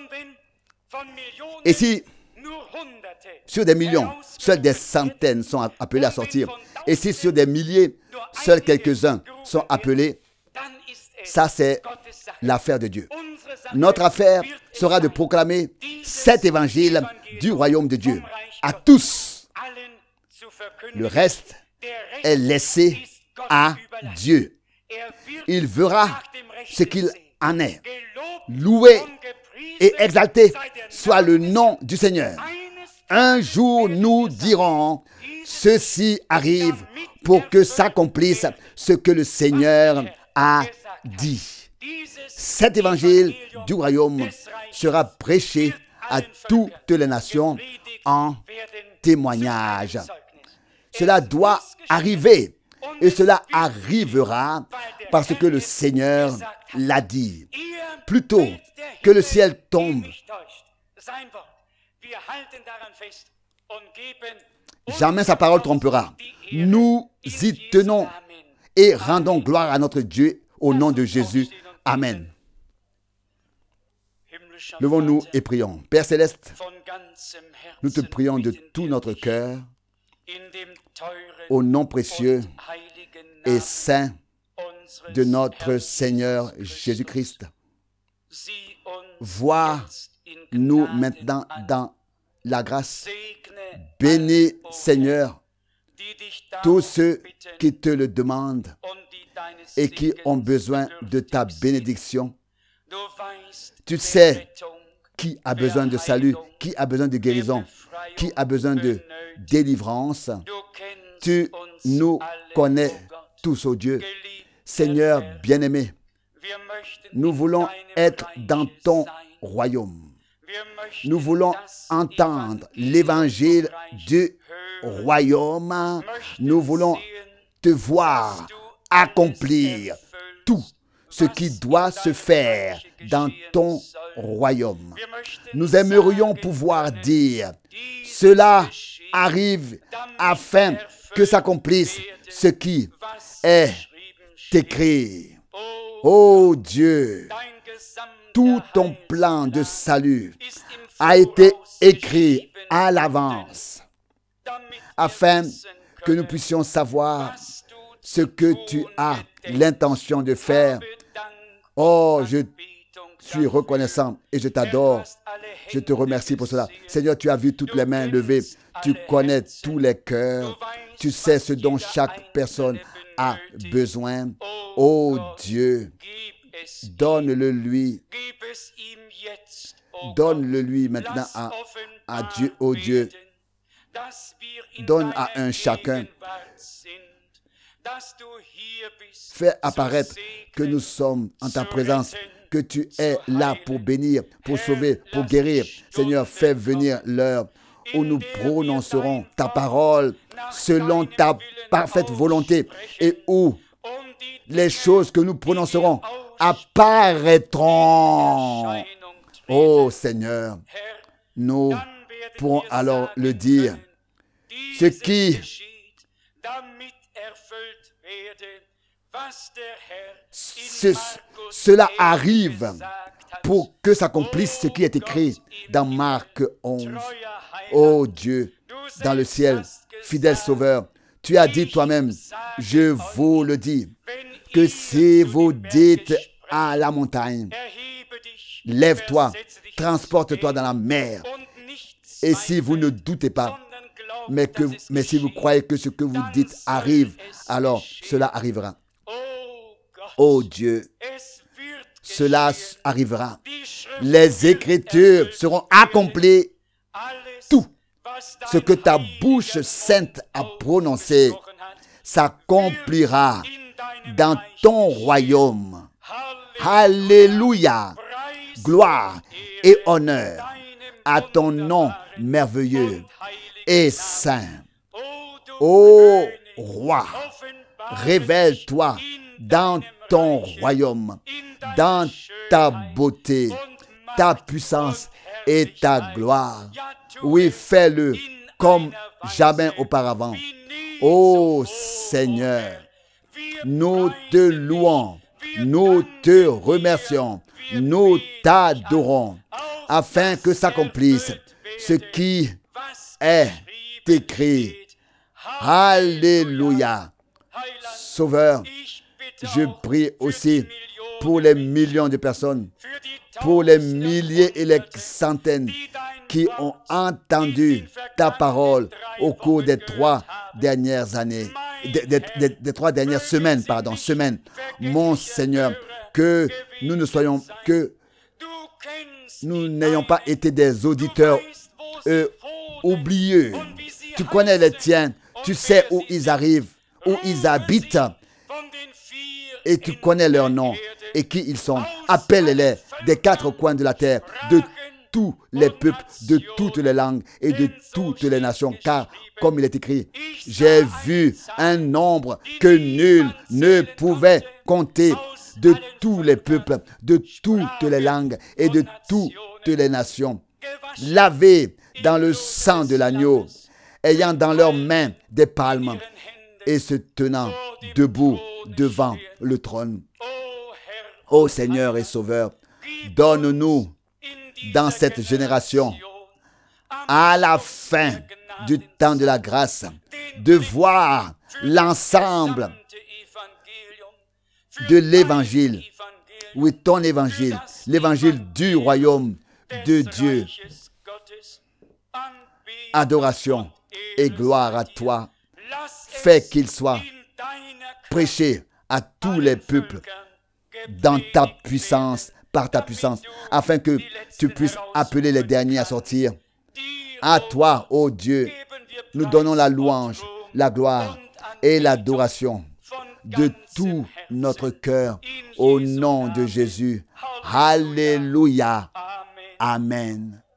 Et si sur des millions, seuls des centaines sont appelés à sortir, et si sur des milliers, seuls quelques-uns sont appelés, ça c'est l'affaire de Dieu. Notre affaire sera de proclamer cet évangile du royaume de Dieu à tous. Le reste est laissé à Dieu. Il verra ce qu'il en est. Loué et exalté soit le nom du Seigneur. Un jour, nous dirons, ceci arrive pour que s'accomplisse ce que le Seigneur a dit. Cet évangile du royaume sera prêché à toutes les nations en témoignage. Cela doit arriver et cela arrivera parce que le Seigneur l'a dit. Plutôt que le ciel tombe, jamais sa parole trompera. Nous y tenons et rendons gloire à notre Dieu au nom de Jésus. Amen. Levons-nous et prions. Père Céleste, nous te prions de tout notre cœur, au nom précieux et saint de notre Seigneur Jésus-Christ. Vois-nous maintenant dans la grâce. Bénis, Seigneur, tous ceux qui te le demandent et qui ont besoin de ta bénédiction. Tu sais qui a besoin de salut, qui a besoin de guérison, qui a besoin de délivrance. Tu nous connais tous, ô Dieu. Seigneur bien-aimé, nous voulons être dans ton royaume. Nous voulons entendre l'évangile du royaume. Nous voulons te voir accomplir tout ce qui doit se faire dans ton royaume. Nous aimerions pouvoir dire, cela arrive afin que s'accomplisse ce qui est écrit. Ô Dieu, tout ton plan de salut a été écrit à l'avance afin que nous puissions savoir ce que tu as l'intention de faire. Oh, je suis reconnaissant et je t'adore. Je te remercie pour cela. Seigneur, tu as vu toutes les mains levées. Tu connais tous les cœurs. Tu sais ce dont chaque personne a besoin. Oh Dieu, donne-le lui. Donne-le lui maintenant à, à Dieu, oh Dieu. Donne à un chacun. Fais apparaître que nous sommes en ta présence, que tu es là pour bénir, pour sauver, pour guérir. Seigneur, fais venir l'heure où nous prononcerons ta parole selon ta parfaite volonté et où les choses que nous prononcerons apparaîtront. Oh Seigneur, nous pourrons alors le dire. Ce qui ce, cela arrive pour que s'accomplisse ce qui est écrit dans Marc onze. Oh Dieu, dans le ciel, fidèle Sauveur, tu as dit toi-même, je vous le dis, que si vous dites à la montagne, lève-toi, transporte-toi dans la mer, et si vous ne doutez pas, mais, que, mais si vous croyez que ce que vous dites arrive, alors cela arrivera. Oh Dieu, cela arrivera. Les Écritures seront accomplies. Tout ce que ta bouche sainte a prononcé s'accomplira dans ton royaume. Alléluia. Gloire et honneur à ton nom merveilleux et saint. Ô roi, révèle-toi dans ton royaume, dans ta beauté, ta puissance et ta gloire. Oui, fais-le comme jamais auparavant. Ô Seigneur, nous te louons, nous te remercions, nous t'adorons, afin que s'accomplisse ce qui est écrit. Alléluia. Sauveur, je prie aussi pour les millions de personnes, pour les milliers et les centaines qui ont entendu ta parole au cours des trois dernières années, des, des, des, des trois dernières semaines, pardon, semaines. Mon Seigneur, que nous ne soyons, que nous n'ayons pas été des auditeurs euh, oublieux. Tu connais les tiens, tu sais où ils arrivent, où ils habitent, et tu connais leur nom et qui ils sont. Appelle-les des quatre coins de la terre, de tous les peuples, de toutes les langues et de toutes les nations, car comme il est écrit, j'ai vu un nombre que nul ne pouvait compter, de tous les peuples, de toutes les langues et de toutes les nations, lavés dans le sang de l'agneau, ayant dans leurs mains des palmes et se tenant debout devant le trône. Ô Seigneur et Sauveur, donne-nous dans cette génération, à la fin du temps de la grâce, de voir l'ensemble de l'évangile, oui, ton évangile, l'évangile du royaume de Dieu. Adoration et gloire à toi. Fais qu'il soit prêché à tous les peuples dans ta puissance, par ta puissance, afin que tu puisses appeler les derniers à sortir. À toi, ô Dieu, nous donnons la louange, la gloire et l'adoration de tout notre cœur au nom de Jésus. Alléluia. Amen.